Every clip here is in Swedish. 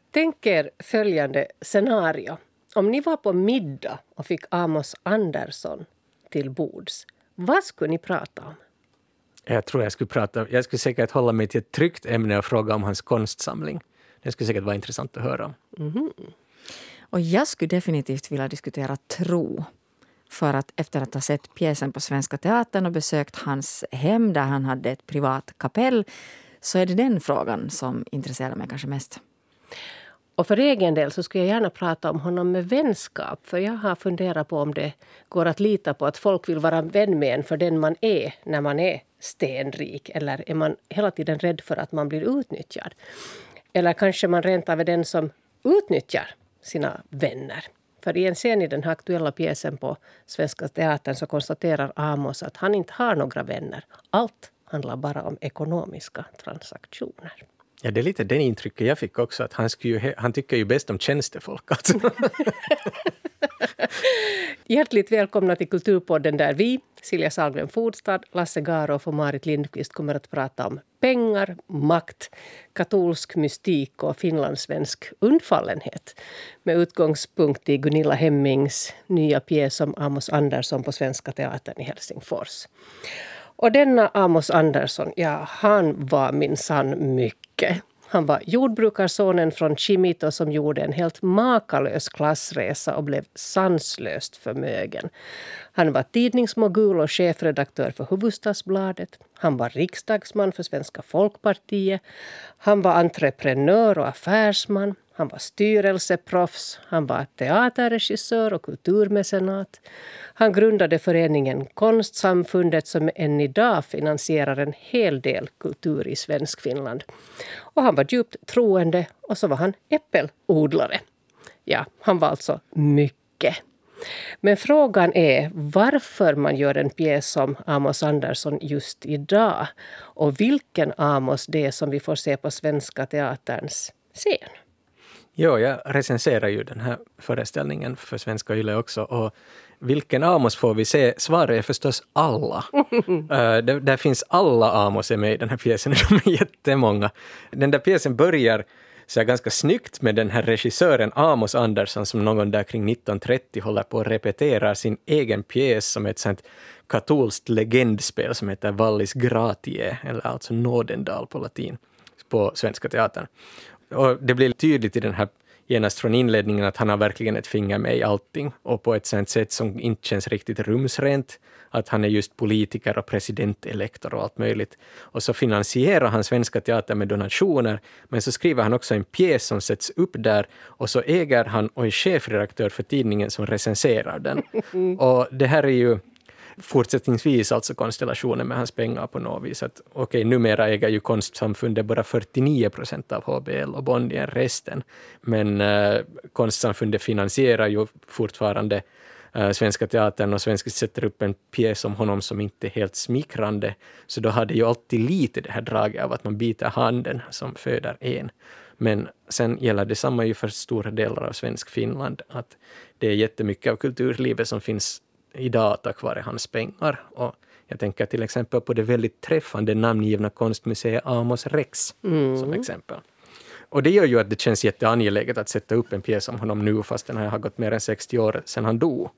Tänk er följande scenario. Om ni var på middag och fick Amos Andersson till bords, vad skulle ni prata om? Jag tror jag skulle säkert hålla mig till ett tryggt ämne och fråga om hans konstsamling. Det skulle säkert vara intressant att höra om. Mm. Och jag skulle definitivt vilja diskutera tro. För att efter att ha sett pjäsen på Svenska Teatern och besökt hans hem där han hade ett privat kapell, så är det den frågan som intresserar mig kanske mest. Och för egen del så skulle jag gärna prata om honom med vänskap. För jag har funderat på om det går att lita på att folk vill vara vän med en för den man är när man är stenrik. Eller är man hela tiden rädd för att man blir utnyttjad? Eller kanske man rent av är den som utnyttjar sina vänner. För i en scen i den här aktuella pjäsen på Svenska Teatern så konstaterar Amos att han inte har några vänner. Allt handlar bara om ekonomiska transaktioner. Ja, det är lite den intrycket jag fick också, att han tycker ju bäst om tjänstefolk. Alltså. Hjärtligt välkomna till Kulturpodden där vi, Silja Sahlgren Fodstad, Lasse Garoff och Marit Lindqvist kommer att prata om pengar, makt, katolsk mystik och finlandssvensk undfallenhet. Med utgångspunkt i Gunilla Hemmings nya pjäs om Amos Andersson på Svenska Teatern i Helsingfors. Och denna Amos Andersson, ja, han var minsann mycket. Han var jordbrukarsonen från Kimito som gjorde en helt makalös klassresa och blev sanslöst förmögen. Han var tidningsmogul och chefredaktör för Hufvudstadsbladet. Han var riksdagsman för Svenska Folkpartiet. Han var entreprenör och affärsman. Han var styrelseproffs. Han var teaterregissör och kulturmecenat. Han grundade föreningen Konstsamfundet som än idag finansierar en hel del kultur i Svenskfinland. Och han var djupt troende och så var han äppelodlare. Ja, han var alltså mycket. Men frågan är varför man gör en pjäs som Amos Andersson just idag. Och vilken Amos det är som vi får se på Svenska Teaterns scen. Jo, jag recenserar ju den här föreställningen för Svenska Yle också. Och vilken Amos får vi se? Svaret är förstås alla. Där finns alla Amos med i den här pjäsen. De är jättemånga. Den där pjäsen börjar så ganska snyggt med den här regissören Amos Andersson som någon där kring 1930 håller på att repetera sin egen pjäs som ett sånt katolskt legendspel som heter Vallis Gratiae, eller alltså Nådendal på latin, på Svenska Teatern. Och det blir tydligt i den här genast från inledningen att han har verkligen ett finger med i allting och på ett sånt sätt som inte känns riktigt rumsrent, att han är just politiker och presidentelektor och allt möjligt. Och så finansierar han Svenska Teatern med donationer, men så skriver han också en pjäs som sätts upp där och så äger han och är chefredaktör för tidningen som recenserar den. Och det här är ju fortsättningsvis alltså konstellationen med hans pengar på något vis. Att, okej, numera äger ju Konstsamfundet bara 49% av HBL och Bondien resten. Men Konstsamfundet finansierar ju fortfarande Svenska Teatern och Svenska sätter upp en pjäs om honom som inte är helt smickrande. Så då hade ju alltid lite det här draget av att man biter handen som föder en. Men sen gäller det samma ju för stora delar av svensk Finland. Att det är jättemycket av kulturlivet som finns idag tack vare hans pengar. Och jag tänker till exempel på det väldigt träffande namngivna konstmuseet Amos Rex som exempel. Och det gör ju att det känns jätteangeläget att sätta upp en pjäs om honom nu fast den har gått mer än 60 år sedan han dog.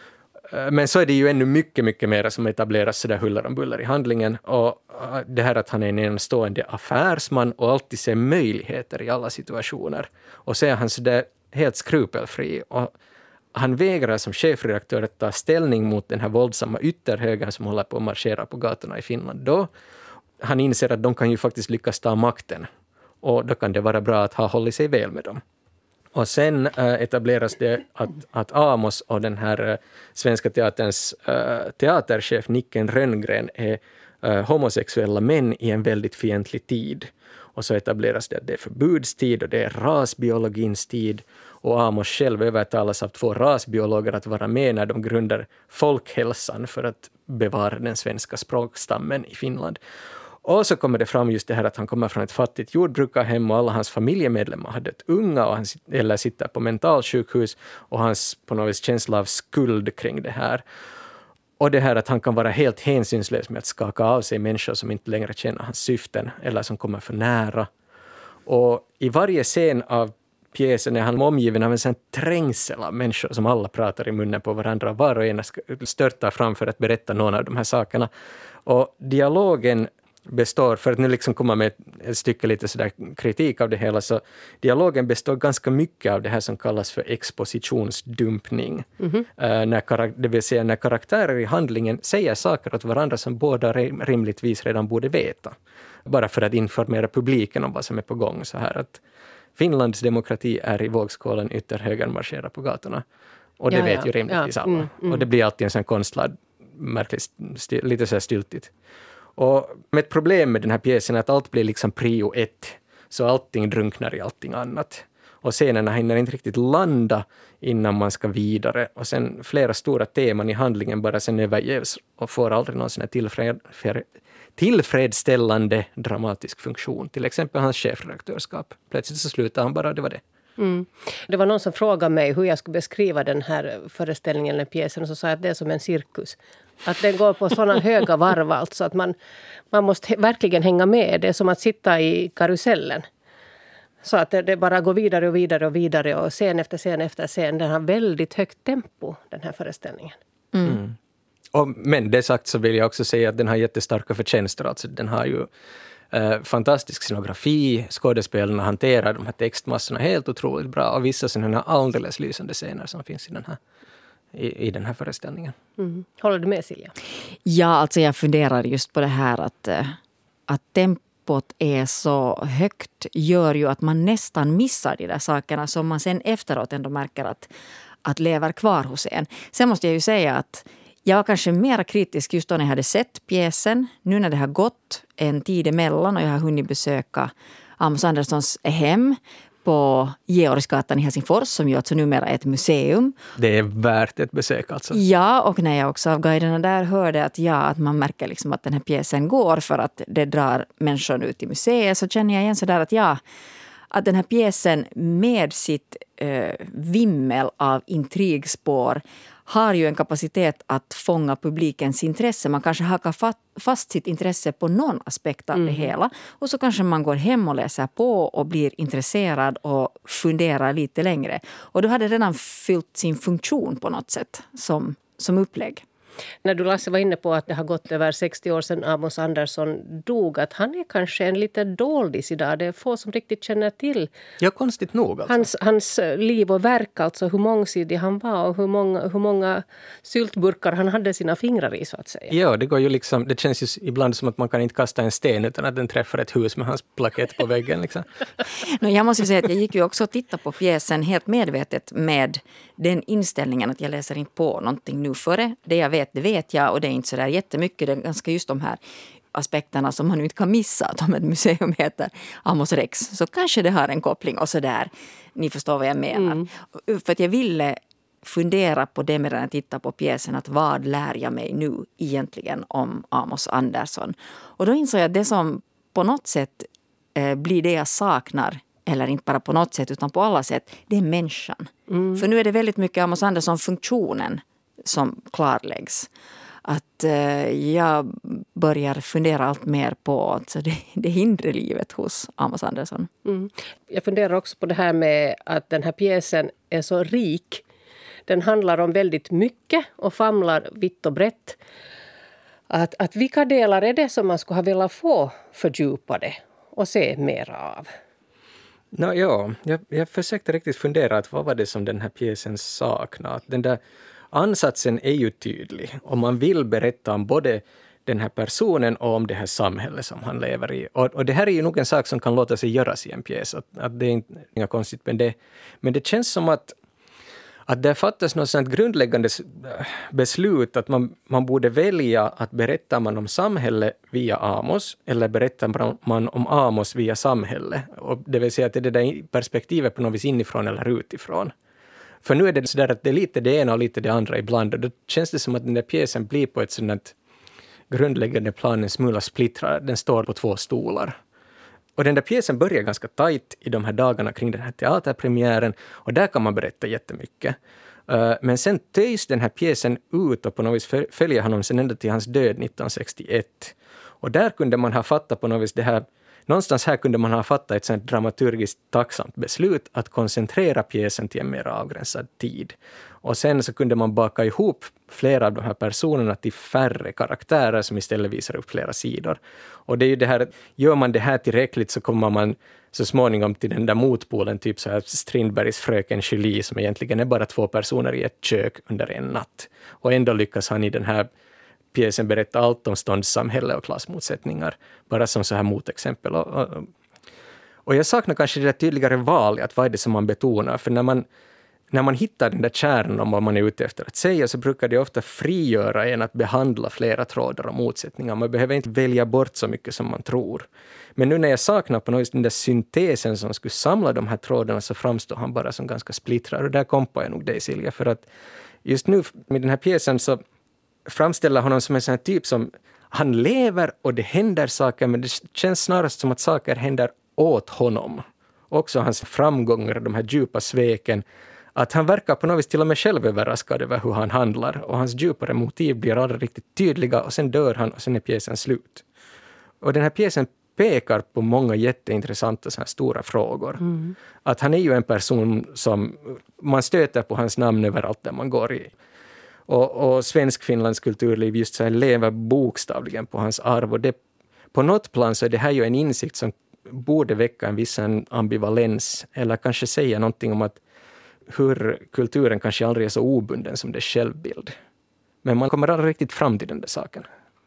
Men så är det ju ännu mycket, mycket mer som etableras sådär huller om buller i handlingen. Och det här att han är en enastående affärsman och alltid ser möjligheter i alla situationer. Och så är han sådär helt skrupelfri och han vägrar som chefredaktör att ta ställning mot den här våldsamma ytterhögern som håller på att marschera på gatorna i Finland. Då han inser att de kan ju faktiskt lyckas ta makten. Och då kan det vara bra att ha hållit sig väl med dem. Och sen etableras det att Amos och den här Svenska Teaterns teaterchef Nicken Rönngren är homosexuella män i en väldigt fientlig tid. Och så etableras det att det är förbudstid och det är rasbiologins tid. Och Amos själv övertalas av 2 rasbiologer att vara med när de grundar folkhälsan för att bevara den svenska språkstammen i Finland. Och så kommer det fram just det här att han kommer från ett fattigt jordbrukarhem och alla hans familjemedlemmar hade ett unga och han eller sitter på mentalsjukhus och hans på något vis känsla av skuld kring det här. Och det här att han kan vara helt hänsynslös med att skaka av sig människor som inte längre känner hans syften eller som kommer för nära. Och i varje scen av pjäsen är han omgiven av en sån trängsel av människor som alla pratar i munnen på varandra. Var och en störtar fram för att berätta någon av de här sakerna. Och dialogen består, för att nu liksom komma med ett stycke lite sådär kritik av det hela, så dialogen består ganska mycket av det här som kallas för expositionsdumpning. Det vill säga när karaktärer i handlingen säger saker åt varandra som båda rimligtvis redan borde veta. Bara för att informera publiken om vad som är på gång. Så här att Finlands demokrati är i vågskålen, ytterhögern marscherar på gatorna. Och det vet ju rimligtvis alla. Och det blir alltid en sån konstlad, märkligt, lite så här styltigt. Och ett problem med den här pjäsen är att allt blir liksom prio 1. Så allting drunknar i allting annat. Och scenerna hinner inte riktigt landa innan man ska vidare. Och sen flera stora teman i handlingen bara sen övergevs och får aldrig någon sån här tillfredsställande dramatisk funktion. Till exempel hans chefredaktörskap. Plötsligt så slutar han bara, det var det. Det var någon som frågade mig hur jag skulle beskriva den här föreställningen eller pjäsen, och så sa jag att det är som en cirkus. Att den går på sådana höga varv, alltså att man måste verkligen hänga med. Det är som att sitta i karusellen. Så att det bara går vidare och vidare och vidare, och scen efter scen efter scen. Den har väldigt högt tempo, den här föreställningen. Men det sagt så vill jag också säga att den har jättestarka förtjänster. Alltså den har ju fantastisk scenografi, skådespelarna hanterar de här textmassorna helt otroligt bra, och vissa sådana alldeles lysande scener som finns i den här föreställningen. Håller du med, Silja? Ja, alltså jag funderar just på det här att tempot är så högt gör ju att man nästan missar de där sakerna som man sen efteråt ändå märker att lever kvar hos en. Sen måste jag ju säga att jag var kanske mer kritisk just då när jag hade sett pjäsen. Nu när det har gått en tid emellan och jag har hunnit besöka Amos Anderssons hem på Georgsgatan i Helsingfors, som ju alltså numera är ett museum. Det är värt ett besök alltså. Ja, och när jag också av guiderna där hörde att man märker liksom att den här pjäsen går för att det drar människor ut i museet, så känner jag igen så där att den här pjäsen med sitt vimmel av intrigspår har ju en kapacitet att fånga publikens intresse. Man kanske hakar fast sitt intresse på någon aspekt av det hela. Och så kanske man går hem och läser på och blir intresserad och funderar lite längre. Och då hade redan fyllt sin funktion på något sätt som upplägg. När du, Lasse, var inne på att det har gått över 60 år sedan Amos Andersson dog, att han är kanske en lite doldis idag. Det är få som riktigt känner till. Ja, konstigt nog alltså. Hans liv och verk, alltså hur mångsidig han var och hur många syltburkar han hade sina fingrar i, så att säga. Ja, det går ju liksom, det känns ju ibland som att man kan inte kasta en sten utan att den träffar ett hus med hans plakett på väggen liksom. Jag måste säga att jag gick ju också och tittade på pjäsen helt medvetet med den inställningen att jag läser inte på någonting nu före. Det jag vet, det vet jag, och det är inte så där jättemycket. Det är ganska just de här aspekterna som man inte kan missa, att om ett museum heter Amos Rex, så kanske det har en koppling och så där. Ni förstår vad jag menar. För att jag ville fundera på det medan jag tittar på pjäsen, att vad lär jag mig nu egentligen om Amos Andersson? Och då insåg jag att det som på något sätt blir det jag saknar, eller inte bara på något sätt utan på alla sätt, det är människan. För nu är det väldigt mycket Amos Andersson-funktionen som klarläggs. Att jag börjar fundera allt mer på alltså det inre livet hos Amos Andersson. Jag funderar också på det här med att den här pjäsen är så rik. Den handlar om väldigt mycket och famlar vitt och brett. Att vilka delar är det som man skulle ha velat få fördjupade och se mer av? Jag försökte riktigt fundera att vad var det som den här pjäsen saknade. Den där ansatsen är ju tydlig. Om man vill berätta om både den här personen och om det här samhället som han lever i. Och det här är ju nog en sak som kan låta sig göras i en pjäs. Att det är inte inga konstigt med det. Men det känns som att det fattas något sånt grundläggande beslut att man borde välja att berätta man om samhälle via Amos eller berättar man om Amos via samhälle. Och det vill säga att det är det där perspektivet på något vis inifrån eller utifrån. För nu är det så där att det är lite det ena och lite det andra ibland. Och då känns det som att den där pjäsen blir på ett sådant grundläggande plan en smula splittrad. Den står på 2 stolar. Och den där pjäsen börjar ganska tajt i de här dagarna kring den här teaterpremiären. Och där kan man berätta jättemycket. Men sen töjs den här pjäsen ut och på något vis följer honom sen ända till hans död 1961. Och där kunde man ha fattat på något vis det här någonstans här kunde man ha fattat ett sånt dramaturgiskt tacksamt beslut att koncentrera pjäsen till en mer avgränsad tid. Och sen så kunde man baka ihop flera av de här personerna till färre karaktärer som istället visar upp flera sidor. Och det är ju det här, gör man det här tillräckligt så kommer man så småningom till den där motpolen, typ så här Strindbergs Fröken Julie, som egentligen är bara 2 personer i ett kök under en natt. Och ändå lyckas han i den här pjäsen berätta allt om ståndssamhälle och klassmotsättningar, bara som så här motexempel. Och jag saknar kanske det där tydligare val, att vad är det som man betonar, för när man hittar den där kärnan om vad man är ute efter att säga, så brukar det ofta frigöra en att behandla flera trådar och motsättningar. Man behöver inte välja bort så mycket som man tror. Men nu när jag saknar på något vis den där syntesen som skulle samla de här trådarna, så framstår han bara som ganska splittrad. Och där kompar jag nog dig, Silja, för att just nu med den här pjäsen så framställer honom som en sån här typ som han lever och det händer saker, men det känns snarast som att saker händer åt honom. Också hans framgångar, de här djupa sveken, att han verkar på något vis till och med själv överraskad över hur han handlar, och hans djupare motiv blir aldrig riktigt tydliga, och sen dör han och sen är pjäsen slut. Och den här pjäsen pekar på många jätteintressanta så här stora frågor. Att han är ju en person som man stöter på hans namn överallt där man går i. Och svensk-finlands kulturliv just så här lever bokstavligen på hans arv. Och det, på något plan så är det här ju en insikt som borde väcka en viss ambivalens, eller kanske säga någonting om att hur kulturen kanske aldrig är så obunden som dess självbild. Men man kommer aldrig riktigt fram till den där saken.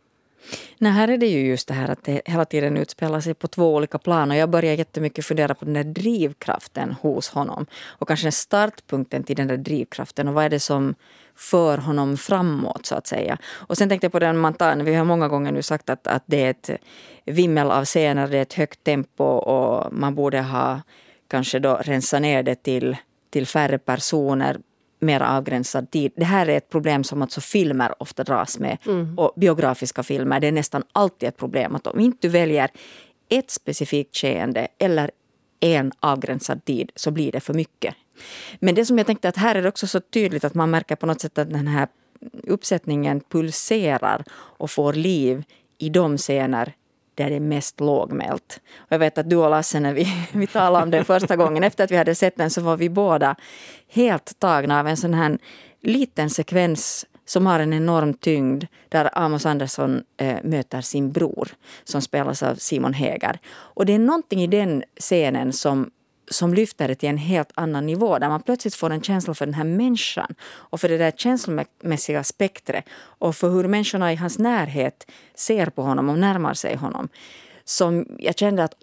Nej, här är det ju just det här att det hela tiden utspelar sig på 2 olika plan. Och jag börjar jättemycket fundera på den där drivkraften hos honom. Och kanske den startpunkten till den där drivkraften. Och vad är det som för honom framåt, så att säga. Och sen tänkte jag på den man tar. Vi har många gånger nu sagt att det är ett vimmel av scener. Det är ett högt tempo och man borde ha kanske då rensat ner det till färre personer, mer avgränsad tid. Det här är ett problem som alltså filmer ofta dras med. Och biografiska filmer, det är nästan alltid ett problem att om inte du väljer ett specifikt skeende eller en avgränsad tid, så blir det för mycket. Men det som jag tänkte att här är det också så tydligt att man märker på något sätt att den här uppsättningen pulserar och får liv i de scener där det är mest lågmält. Och jag vet att du och Lasse, när vi talade om den första gången efter att vi hade sett den, så var vi båda helt tagna av en sån här liten sekvens som har en enorm tyngd, där Amos Andersson möter sin bror som spelas av Simon Häger. Och det är någonting i den scenen som lyfter det till en helt annan nivå, där man plötsligt får en känsla för den här människan och för det där känslomässiga spektret och för hur människorna i hans närhet ser på honom och närmar sig honom. Som jag kände att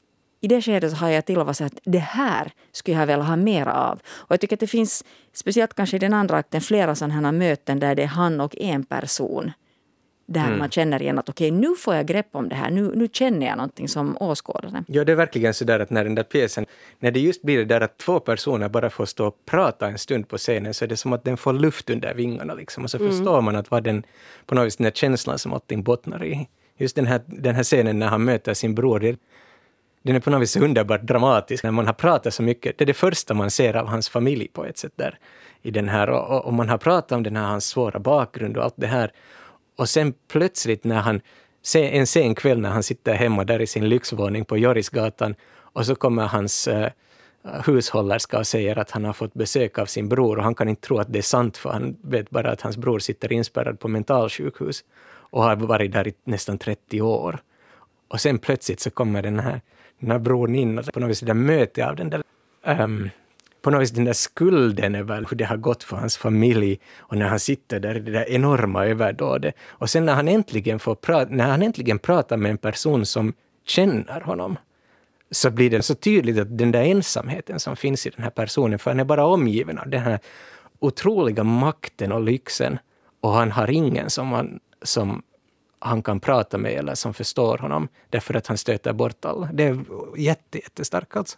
i det skedet så har jag till och med sagt att det här skulle jag väl ha mer av. Och jag tycker att det finns, speciellt kanske i den andra akten, flera sådana här möten där det är han och en person. Där man känner igen att okej, nu får jag grepp om det här. Nu känner jag någonting som åskådare. Ja, det är verkligen så där att när den där pjäsen, när det just blir det där att 2 personer bara får stå och prata en stund på scenen, så är det som att den får luft under vingarna liksom. Och så förstår man att vad den, på något vis den här känslan som allting bottnar i. Just den här scenen när han möter sin bror, den är på något vis underbart dramatisk. När man har pratat så mycket, det är det första man ser av hans familj på ett sätt där. I den här, och man har pratat om den här hans svåra bakgrund och allt det här. Och sen plötsligt när han, en sen kväll när han sitter hemma där i sin lyxvåning på Jorisgatan, och så kommer hans hushållerska och säger att han har fått besök av sin bror, och han kan inte tro att det är sant, för han vet bara att hans bror sitter inspärrad på mentalsjukhus och har varit där i nästan 30 år. Och sen plötsligt så kommer den här bron in, och på något vis det där möte av den där på något vis den där skulden över hur det har gått för hans familj, och när han sitter där i det där enorma överdådet. Och sen när han äntligen pratar med en person som känner honom, så blir det så tydligt att den där ensamheten som finns i den här personen, för han är bara omgiven av den här otroliga makten och lyxen, och han har ingen som han kan prata med eller som förstår honom, därför att han stöter bort alla. Det är jättestarkt alltså.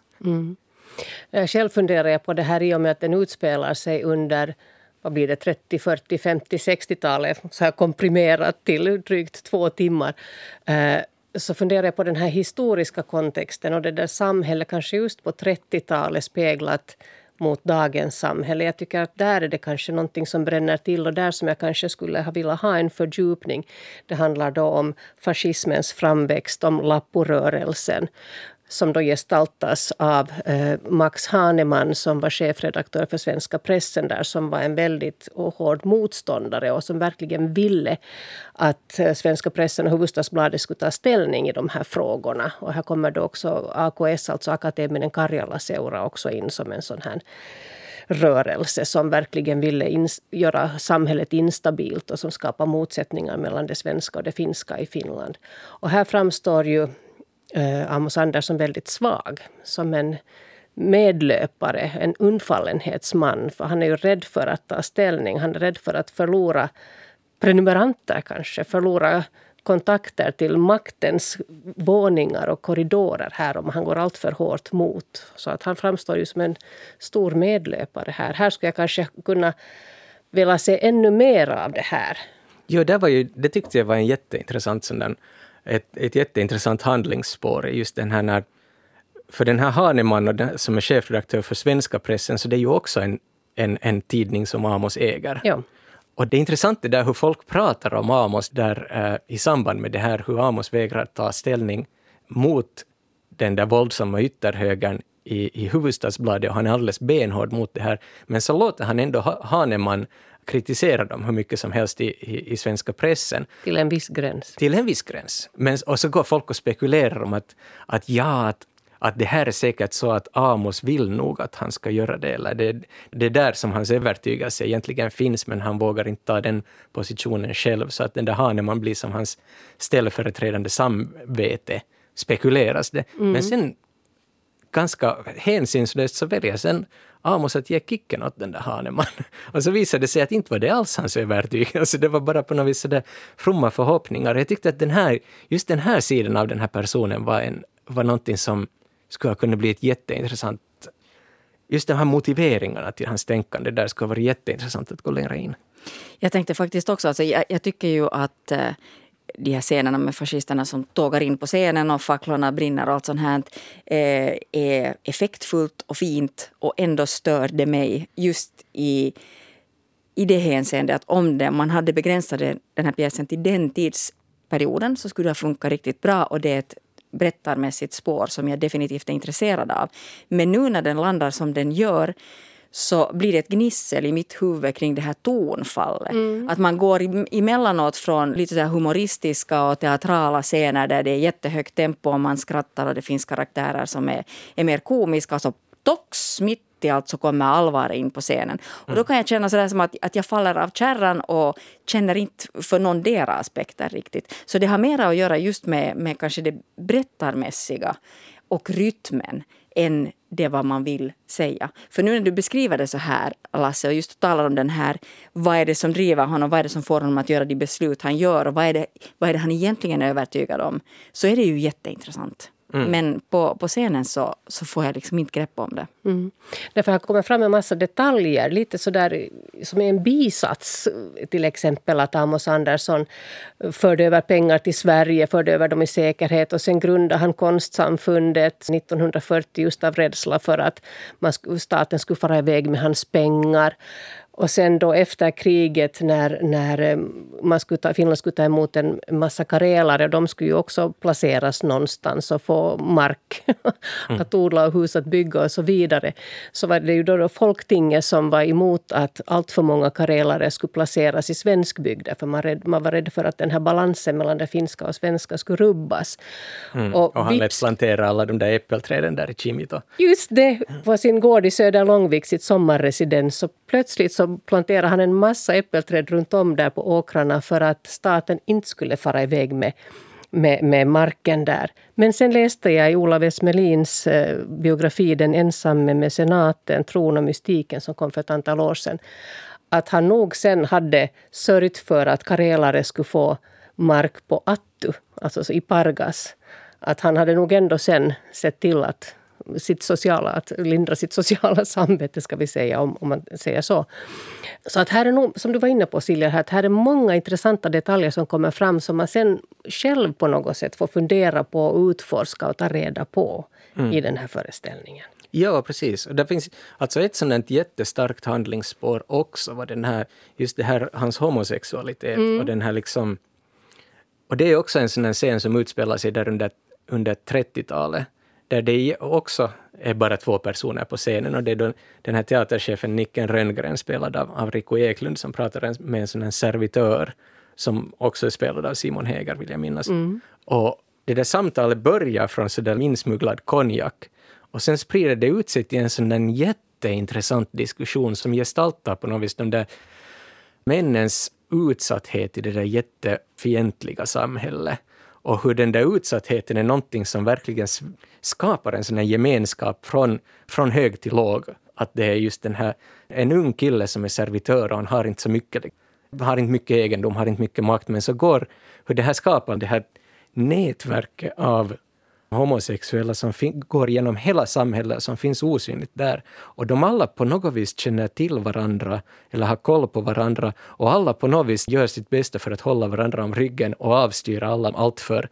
Själv funderar jag på det här i och med att den utspelar sig under, vad blir det, 30, 40, 50, 60-talet, så här komprimerat till drygt 2 timmar. Så funderar jag på den här historiska kontexten och det där samhället kanske just på 30-talet speglat mot dagens samhälle. Jag tycker att där är det kanske någonting som bränner till och där som jag kanske skulle vilja ha en fördjupning. Det handlar då om fascismens framväxt, om Lapporörelsen som då gestaltas av Max Hahnemann som var chefredaktör för Svenska pressen där, som var en väldigt hård motståndare och som verkligen ville att Svenska pressen och Hufvudstadsbladet skulle ta ställning i de här frågorna. Och här kommer då också AKS, alltså Akateminen Karjala-seura, också in som en sån här rörelse som verkligen ville göra samhället instabilt och som skapar motsättningar mellan det svenska och det finska i Finland. Och här framstår ju Amos Anders som väldigt svag, som en medlöpare, en undfallenhetsman, för han är ju rädd för att ta ställning, han är rädd för att förlora prenumeranter kanske, förlora kontakter till maktens våningar och korridorer här om han går allt för hårt mot. Så att han framstår ju som en stor medlöpare här. Här skulle jag kanske kunna vilja se ännu mer av det här. Jo, det tyckte jag var en jätteintressant sådan ett jätteintressant handlingsspår, just den här för den här Hahnemann som är chefredaktör för Svenska pressen, så det är ju också en tidning som Amos äger. Ja. Och det är intressant det där hur folk pratar om Amos där i samband med det här, hur Amos vägrar ta ställning mot den där våldsamma ytterhögern i Hufvudstadsbladet, och han är alldeles benhård mot det här. Men så låter han ändå Hahnemann kritisera dem hur mycket som helst i Svenska pressen. Till en viss gräns. Till en viss gräns. Och så går folk och spekulerar om att det här är säkert så att Amos vill nog att han ska göra det. Eller det är där som hans övertygelse egentligen finns, men han vågar inte ta den positionen själv. Så att den där Hahnemann blir som hans ställföreträdande samvete, spekuleras det. Men sen ganska hänsynslöst så väljer sen Amos att ge kicken åt den där Hahnemann. Och så visade det sig att inte var det alls hans övertygelse. Det var bara på något vis sådär fromma förhoppningar. Jag tyckte att just den här sidan av den här personen var någonting som skulle kunna bli ett jätteintressant. Just de här motiveringarna till hans tänkande där skulle vara jätteintressant att gå längre in. Jag tänkte faktiskt också, alltså, jag tycker ju att de här scenerna med fascisterna som tågar in på scenen och facklorna brinner och allt sånt här är effektfullt och fint, och ändå stör det mig just i det hänseende att om man hade begränsat den här pjäsen till den tidsperioden så skulle det funka riktigt bra, och det är ett berättarmässigt spår som jag definitivt är intresserad av. Men nu när den landar som den gör så blir det ett gnissel i mitt huvud kring det här tonfallet. Att man går emellanåt från lite så här humoristiska och teatrala scener där det är jättehögt tempo och man skrattar och det finns karaktärer som är mer komiska, så tox mitt i allt så kommer allvar in på scenen. Och då kan jag känna sådär som att jag faller av kärran och känner inte för någon dera aspekter riktigt. Så det har mer att göra just med kanske det berättarmässiga och rytmen än det vad man vill säga. För nu när du beskriver det så här, Lasse, och just talar om den här, vad är det som driver honom, vad är det som får honom att göra de beslut han gör och vad är det han egentligen är övertygad om, så är det ju jätteintressant. Men på scenen så får jag liksom inte grepp om det. Därför har kommit fram en massa detaljer, lite sådär som är en bisats, till exempel att Amos Andersson förde över pengar till Sverige, förde över dem i säkerhet, och sen grundade han konstsamfundet 1940 just av rädsla för att staten skulle fara iväg med hans pengar. Och sen då efter kriget när Finland skulle ta emot en massa karelare, de skulle ju också placeras någonstans och få mark att odla och hus att bygga och så vidare. Så var det ju då Folktinget som var emot att allt för många karelare skulle placeras i svenskbygder, för man var rädd för att den här balansen mellan det finska och svenska skulle rubbas. Och han lät plantera alla de där äppelträden där i Kimito. Just det, på sin gård i Söder Långvik, sitt sommarresidens, så plötsligt så planterade han en massa äppelträd runt om där på åkrarna för att staten inte skulle fara iväg med marken där. Men sen läste jag i Olav S. Melins biografi Den ensamme mecenaten, Tron och mystiken, som kom för ett antal år sedan, att han nog sen hade sörjt för att karelare skulle få mark på Attu, alltså i Pargas. Att han hade nog ändå sen sett till att lindra sitt sociala samvete, ska vi säga, om man säger så. Så att här är nog, som du var inne på, Silja, att här är många intressanta detaljer som kommer fram som man sen själv på något sätt får fundera på, utforska och ta reda på i den här föreställningen. Ja, precis. Och det finns alltså ett sådant jättestarkt handlingsspår också var just det här, hans homosexualitet och den här liksom. Och det är också en sån här scen som utspelar sig där under 30-talet. Där det också är bara 2 personer på scenen. Och det är då den här teaterchefen Nicken Rönngren spelad av Rico Eklund som pratar med en sån här servitör som också är spelad av Simon Häger, vill jag minnas. Och det där samtalet börjar från sådär insmugglad konjak. Och sen sprider det ut sig till en sån där jätteintressant diskussion som gestaltar på något vis de där männens utsatthet i det där jättefientliga samhället. Och hur den där utsattheten är någonting som verkligen skapar en sån här gemenskap från hög till låg. Att det är just en ung kille som är servitör och han har inte så mycket, har inte mycket egendom, har inte mycket makt, men så går hur det här skapar det här nätverket av homosexuella som går genom hela samhället som finns osynligt där. Och de alla på något vis känner till varandra eller har koll på varandra och alla på något vis gör sitt bästa för att hålla varandra om ryggen och avstyra allt för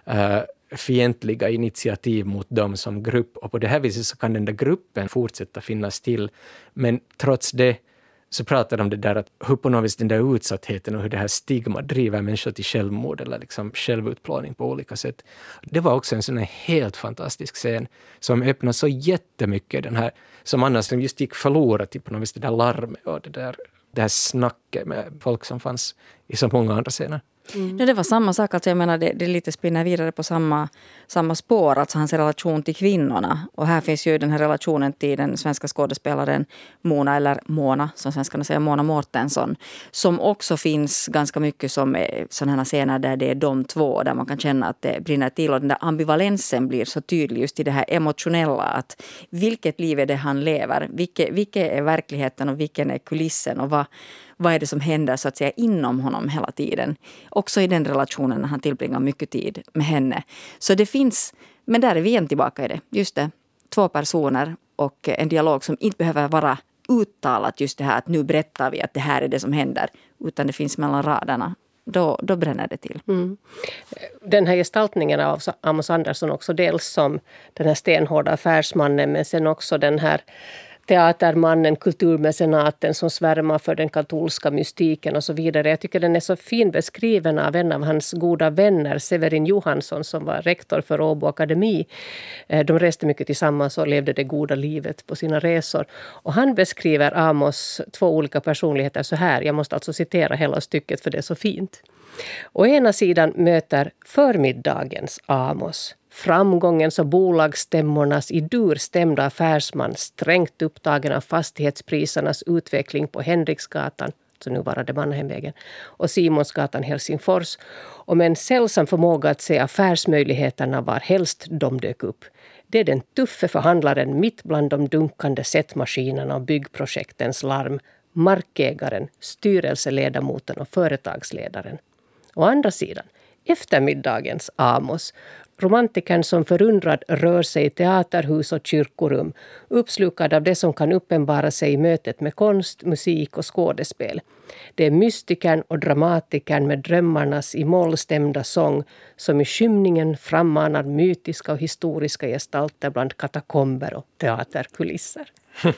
fientliga initiativ mot dem som grupp. Och på det här viset så kan den där gruppen fortsätta finnas till. Men trots det så pratar de om det där att hur på något vis den där utsattheten och hur det här stigma driver människor till självmord eller liksom självutplåning på olika sätt. Det var också en sån här helt fantastisk scen som öppnade så jättemycket den här, som annars just gick förlorat på något vis det där larmet och det här snacket med folk som fanns i så många andra scener. Ja, det var samma sak, alltså jag menar det lite spinner vidare på samma spår, alltså hans relation till kvinnorna. Och här finns ju den här relationen till den svenska skådespelaren Mona, eller Mona som svenskarna säger, Mona Mårtensson, som också finns ganska mycket som sådana här scener där det är de två, där man kan känna att det brinner till och den där ambivalensen blir så tydlig just i det här emotionella, att vilket liv är det han lever, vilket är verkligheten och vilken är kulissen och vad är det som händer så att säga inom honom hela tiden. Också i den relationen när han tillbringar mycket tid med henne. Så det finns, men där är vi igen tillbaka i det. Just det, 2 personer och en dialog som inte behöver vara uttalat just det här att nu berättar vi att det här är det som händer. Utan det finns mellan raderna. Då bränner det till. Den här gestaltningen av Amos Andersson också dels som den här stenhårda affärsmannen, men sen också den här teatermannen, kulturmecenaten som svärmar för den katolska mystiken och så vidare. Jag tycker den är så fin beskriven av en av hans goda vänner, Severin Johansson, som var rektor för Åbo Akademi. De reste mycket tillsammans och levde det goda livet på sina resor. Och han beskriver Amos 2 olika personligheter så här. Jag måste alltså citera hela stycket för det är så fint. Å ena sidan möter förmiddagens Amos framgångens och bolagsstämmornas i durstämda affärsman, strängt upptagen av fastighetsprisernas utveckling på Henriksgatan, så nu var det Mannheimvägen, och Simonsgatan Helsingfors, och med en sällsam förmåga att se affärsmöjligheterna var helst de dök upp. Det är den tuffe förhandlaren mitt bland de dunkande sättmaskinerna och byggprojektens larm, markägaren, styrelseledamoten och företagsledaren. Å andra sidan, eftermiddagens Amos, romantikern som förundrad rör sig i teaterhus och kyrkorum, uppslukad av det som kan uppenbara sig i mötet med konst, musik och skådespel. Det är mystikern och dramatikern med drömmarnas i mollstämda sång som i skymningen frammanar mytiska och historiska gestalter bland katakomber och teaterkulisser.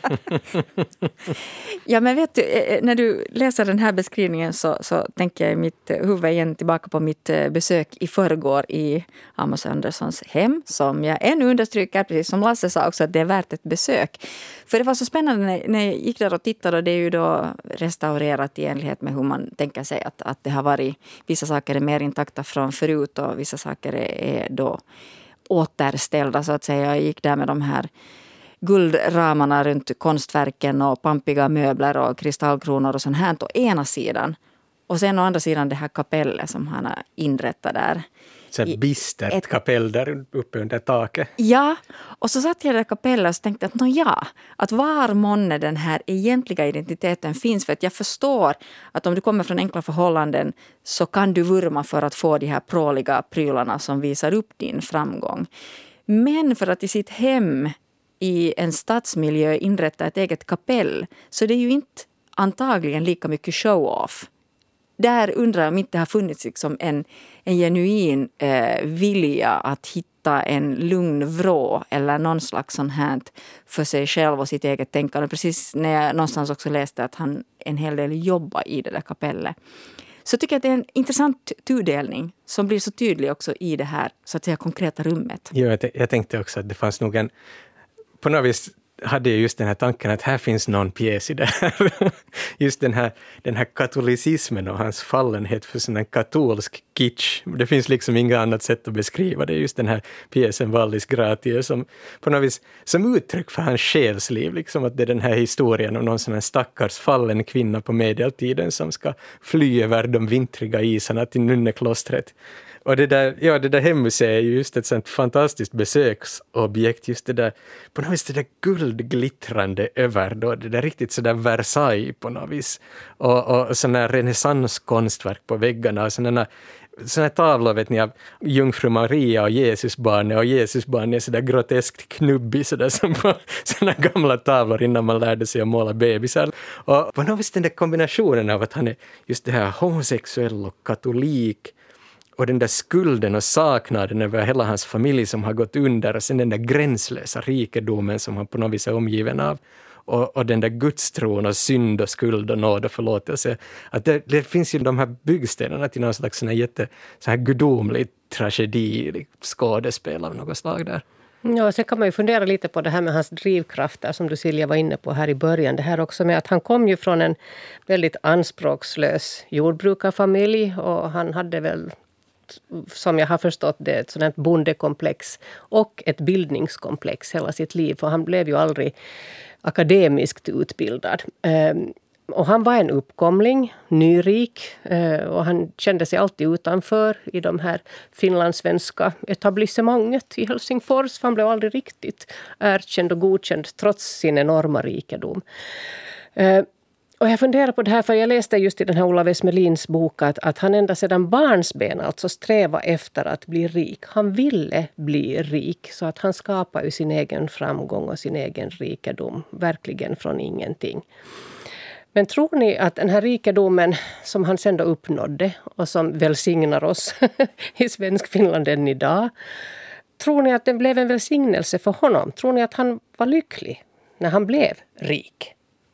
Ja, men vet du, när du läser den här beskrivningen så tänker jag i mitt huvud igen tillbaka på mitt besök i förrgår i Amos Anderssons hem, som jag ännu understryker, precis som Lasse sa också, att det är värt ett besök. För det var så spännande när jag gick där och tittade, och det är ju då restaurerat i enlighet med hur man tänker sig att det har varit, vissa saker är mer intakta från förut och vissa saker är då återställda så att säga. Jag gick där med de här guldramarna runt konstverken och pampiga möbler och kristallkronor och sånt här på ena sidan. Och sen å andra sidan det här kapellet som han har inrättat där. Så ett bistert kapell där uppe under taket. Ja, och så satt jag där i kapellet och tänkte att var månne den här egentliga identiteten finns. För att jag förstår att om du kommer från enkla förhållanden så kan du vurma för att få de här pråliga prylarna som visar upp din framgång. Men för att i sitt hem i en stadsmiljö inrätta ett eget kapell, så det är ju inte antagligen lika mycket show-off. Där undrar jag om inte det har funnits liksom en genuin vilja att hitta hitta en lugn vrå eller någon slags sån här för sig själv och sitt eget tänkande. Precis när jag någonstans också läste att han en hel del jobbar i det där kapellet. Så tycker jag att det är en intressant tudelning som blir så tydlig också i det här så att säga konkreta rummet. Jo, jag tänkte också att det fanns nog på något vis hade jag just den här tanken att här finns någon pjäs i det här. Just den här katolicismen och hans fallenhet för sån här katolsk kitsch. Det finns liksom inga annat sätt att beskriva det. Just den här pjäsen Vallis Gratier som på något vis som uttryck för hans själsliv. Liksom att det är den här historien om någon sån här stackars fallen kvinna på medeltiden som ska fly över de vintriga isarna till nunneklostret. Och det där hemmuseet är ju just ett sånt fantastiskt besöksobjekt, just det där, på något vis det där guldglittrande över då, det där riktigt sådär Versailles på något vis. Och sådana här renässanskonstverk på väggarna och sådana här tavlor, vet ni, av Jungfru Maria och Jesusbarnet är sådär groteskt knubbig sådär som på sådana gamla tavlor innan man lärde sig att måla bebisar. Och på något vis den där kombinationen av att han är just det här homosexuell och katolik och den där skulden och saknaden över hela hans familj som har gått under och sen den där gränslösa rikedomen som han på något vis är omgiven av och den där gudstron och synd och skuld och nåd och förlåtelse. Att det finns ju de här byggstenarna till någon slags sån här gudomlig tragedi, skådespel av något slag där. Ja, så kan man ju fundera lite på det här med hans drivkrafter som du Silja var inne på här i början. Det här också med att han kom ju från en väldigt anspråkslös jordbrukarfamilj och han hade väl, som jag har förstått det, ett sådant bondekomplex och ett bildningskomplex hela sitt liv. För han blev ju aldrig akademiskt utbildad. Och han var en uppkomling, nyrik, och han kände sig alltid utanför i de här finlandssvenska etablissemanget i Helsingfors. För han blev aldrig riktigt erkänd och godkänd trots sin enorma rikedom. Och jag funderar på det här, för jag läste just i den här Ola Westmelins bok att han ända sedan barnsben alltså sträva efter att bli rik. Han ville bli rik så att han skapade ju sin egen framgång och sin egen rikedom, verkligen från ingenting. Men tror ni att den här rikedomen som han sedan då uppnådde och som välsignar oss i svensk Finland än idag, tror ni att den blev en välsignelse för honom? Tror ni att han var lycklig när han blev rik?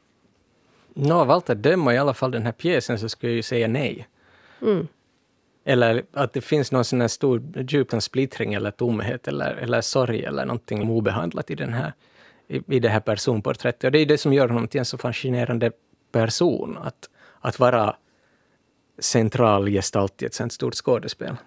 Av allt att döma i alla fall den här pjäsen så skulle jag ju säga nej. Mm. Eller att det finns någon sån här stor djup splittring eller tomhet eller sorg eller någonting obehandlat i det här personporträttet. Och det är det som gör honom till en så fascinerande person att vara central gestalt i ett sånt stort skådespel.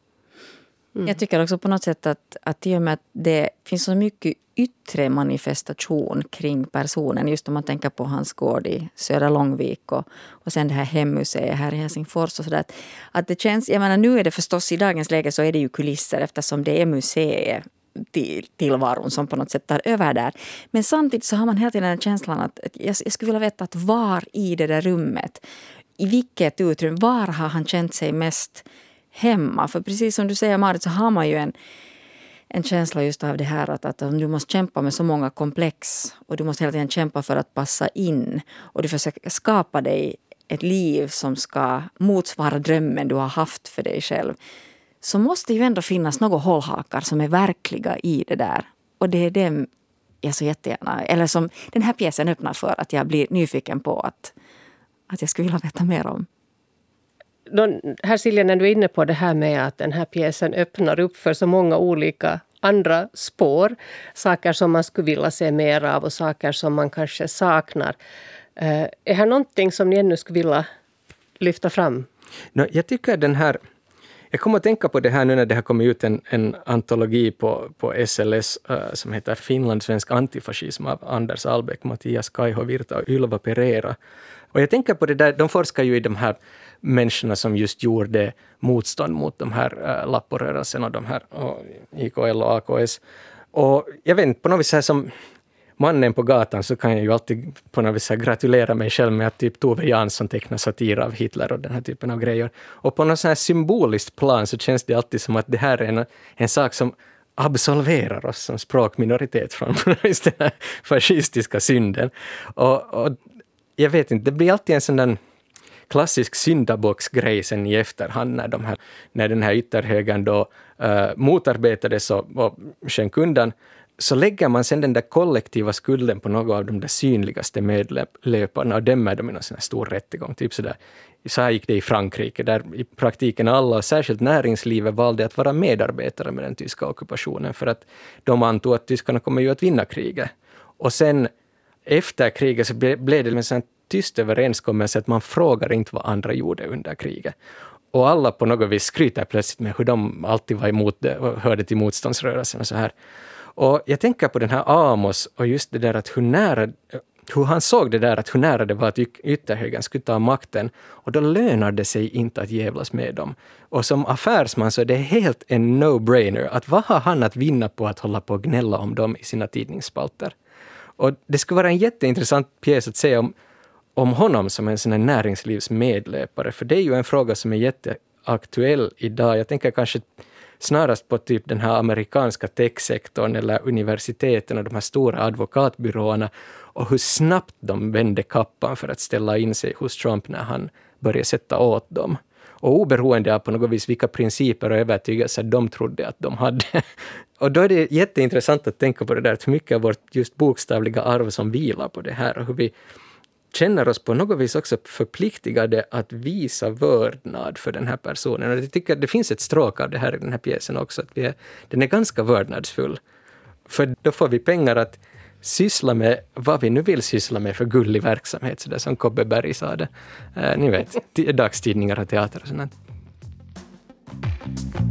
Mm. Jag tycker också på något sätt att i och med att det finns så mycket yttre manifestation kring personen, just om man tänker på hans gård i Södra Långvik och sen det här hemmuseet här i Helsingfors och sådär, att det känns, jag menar nu är det förstås i dagens läge så är det ju kulisser eftersom det är museet tillvaron som på något sätt tar över där. Men samtidigt så har man hela tiden den känslan att jag skulle vilja veta att var i det där rummet, i vilket utrymme, var har han känt sig mest hemma? För precis som du säger Marit så har man ju en känsla just av det här att du måste kämpa med så många komplex och du måste hela tiden kämpa för att passa in och du försöker skapa dig ett liv som ska motsvara drömmen du har haft för dig själv. Så måste ju ändå finnas några hållhakar som är verkliga i det där. Och det är det jag så jättegärna, eller som den här pjäsen öppnar för att jag blir nyfiken på att jag skulle vilja veta mer om. Här Silja, när du är inne på det här med att den här pjäsen öppnar upp för så många olika andra spår, saker som man skulle vilja se mer av och saker som man kanske saknar. Är här någonting som ni ännu skulle vilja lyfta fram? Jag tycker den här, jag kommer att tänka på det här nu när det har kommit ut en antologi på SLS som heter Finlandssvensk antifascism av Anders Albeck, Mattias Kaiho Virta och Ylva Pereira. Och jag tänker på det där, de forskar ju i de här människorna som just gjorde motstånd mot de här Lapporörelsen och de här och IKL och AKS. Och jag vet inte, på något vis här som mannen på gatan så kan jag ju alltid på något vis gratulera mig själv med att typ Tove Jansson tecknar satir av Hitler och den här typen av grejer. Och på något sån här symboliskt plan så känns det alltid som att det här är en sak som absolverar oss som språkminoritet från den här fascistiska synden. Och jag vet inte, det blir alltid en sån där klassisk syndabocksgrej sen i efterhand när den här ytterhögern då motarbetades och sjönk undan, så lägger man sen den där kollektiva skulden på några av de där synligaste medlöparna och dömer dem i någon sån här stor rättegång. Typ sådär. Så här gick det i Frankrike, där i praktiken alla, särskilt näringslivet, valde att vara medarbetare med den tyska ockupationen för att de antog att tyskarna kommer ju att vinna kriget. Och sen efter kriget så blev det en sån tyst överenskommelse att man frågar inte vad andra gjorde under kriget. Och alla på något vis skryter plötsligt med hur de alltid var emot det och hörde till motståndsrörelsen och så här. Och jag tänker på den här Amos och just det där att hur han såg det där att hur nära det var att ytterhögern skulle ta makten, och då lönar det sig inte att jävlas med dem. Och som affärsman så är det helt en no-brainer att vad har han att vinna på att hålla på och gnälla om dem i sina tidningsspalter. Och det skulle vara en jätteintressant pjäs att se om honom som en sån här näringslivsmedlöpare, för det är ju en fråga som är jätteaktuell idag. Jag tänker kanske snarast på typ den här amerikanska techsektorn eller universiteten och de här stora advokatbyråerna och hur snabbt de vände kappan för att ställa in sig hos Trump när han började sätta åt dem. Och oberoende av på något vis vilka principer och övertygelser de trodde att de hade. Och då är det jätteintressant att tänka på det där, hur mycket av vårt just bokstavliga arv som vilar på det här och hur vi känner oss på något vis också förpliktigade att visa vördnad för den här personen. Och jag tycker att det finns ett stråk av det här i den här pjäsen också, att den är ganska vördnadsfull. För då får vi pengar att syssla med vad vi nu vill syssla med för gullig verksamhet, så där som Kobbe Berg sa det. Ni vet, dagstidningar och teater och sånt.